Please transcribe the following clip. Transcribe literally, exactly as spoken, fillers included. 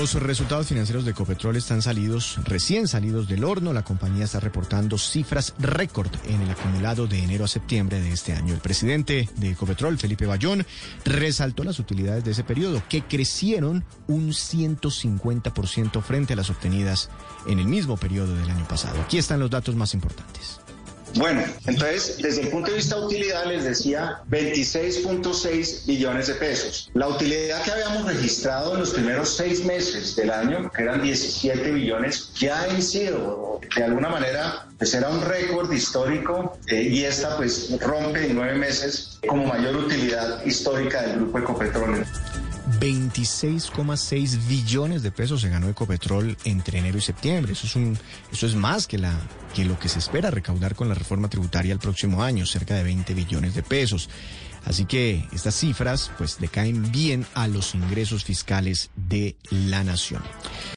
Los resultados financieros de Ecopetrol están salidos, recién salidos del horno. La compañía está reportando cifras récord en el acumulado de enero a septiembre de este año. El presidente de Ecopetrol, Felipe Bayón, resaltó las utilidades de ese periodo, que crecieron un ciento cincuenta por ciento frente a las obtenidas en el mismo periodo del año pasado. Aquí están los datos más importantes. Bueno, entonces, desde el punto de vista de utilidad, les decía veintiséis punto seis billones de pesos. La utilidad que habíamos registrado en los primeros seis meses del año, que eran diecisiete billones, ya ha sido, de alguna manera, pues era un récord histórico eh, y esta pues rompe en nueve meses como mayor utilidad histórica del Grupo Ecopetrol. veintiséis coma seis billones de pesos se ganó Ecopetrol entre enero y septiembre. Eso es un, eso es más que la que lo que se espera recaudar con la reforma tributaria el próximo año, cerca de veinte billones de pesos. Así que estas cifras pues le caen bien a los ingresos fiscales de la nación.